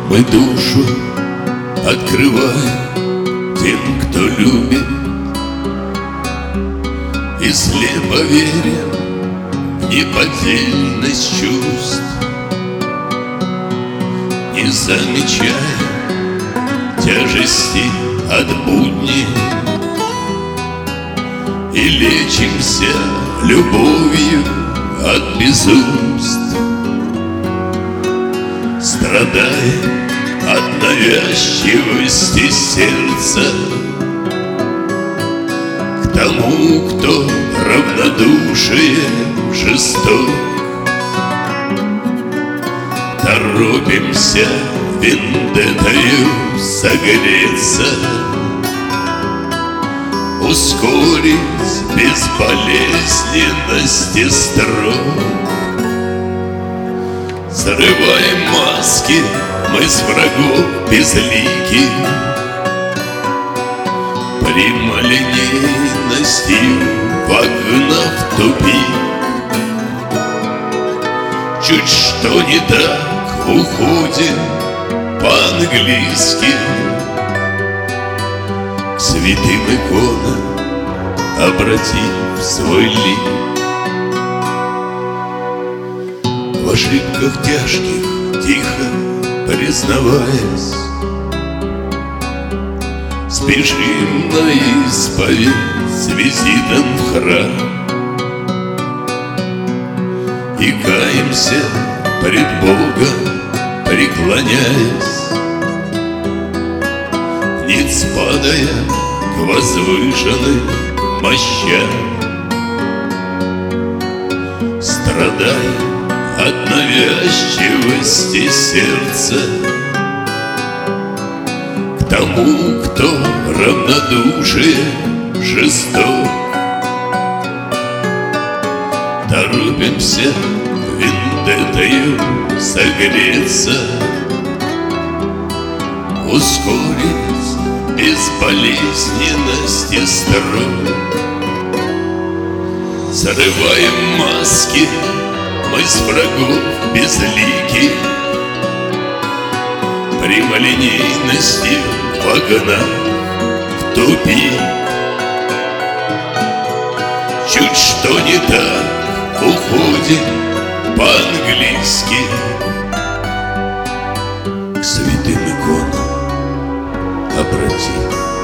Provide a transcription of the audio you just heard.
Мы душу открываем тем, кто любит, и слепо верим в неподдельность чувств, не замечая тяжести от будней, и лечимся любовью от безумств, страдаем от навязчивости сердца к тому, кто равнодушием жесток. Торопимся вендеттою согреться, ускорить безболезненности строк. Срываем маски мы с врагов безликих, прямолинейностью вогнав в тупик. Чуть что не так уходим по-английски к святым иконам, обратив свой лик. В ошибках тяжких тихо признаваясь, спешим на исповедь с визитом в храм и каемся пред Богом, преклоняясь, ниц падая к возвышенным мощам. Страдаем от навязчивости сердца к тому, кто равнодушием жесток. Торопимся вендеттою согреться, ускорить безболезненности строк. Срываем маски мы с врагов безликих, прямолинейностью вогнав в тупик. Чуть что не так уходим по-английски к святым иконам, обратив